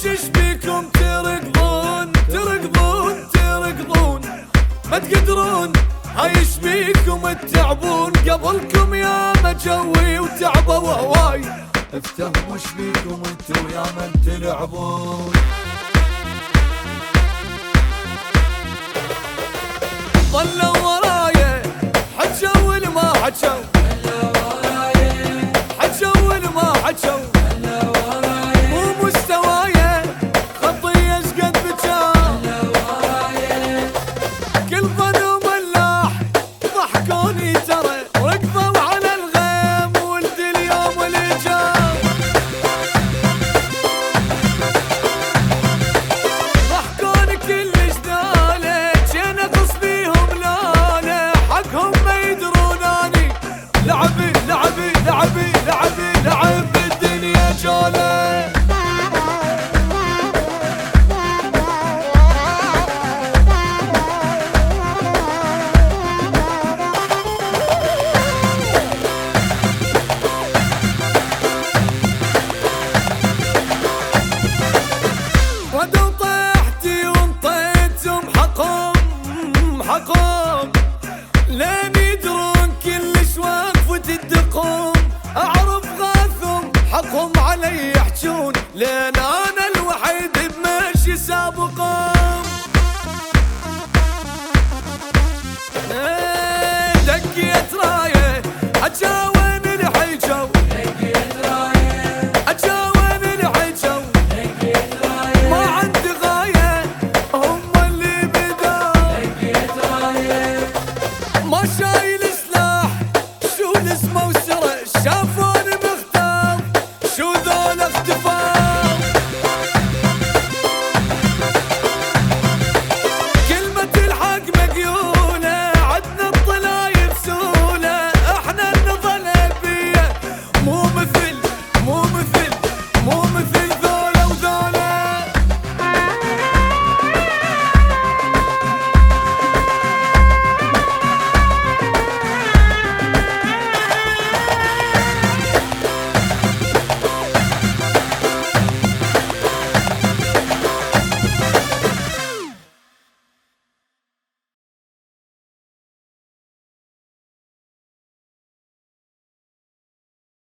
ايش بيكم تركضون تركضون تركضون ما تقدرون؟ هاي ايش بيكم تتعبون؟ قبلكم يا ما جوي وتعبوا هواي. افتهموا ايش بيكم انتو يا من تلعبون. ظلوا ورايا حجوا والما حجوا، حجوا والما حجوا، مو مستوايا خطي ايش قد بجا. كل ظن ملاح ضحكوني ترى وركضوا على الغيم ولد اليوم اللي جا. ضحكوني كلش دالك ينقص بيهم لاله، حقهم ما يدروناني. لعبي لعبي لعبي لعبي لعب الدنيا جوله. ودوا طيحتي وانطيتهم حقهم حقهم، لين يدرون كلش وقفت الدقوم. اعرف غاثهم حقهم علي يحجون، لين انا الوحيد بمشي سابقهم. دقيت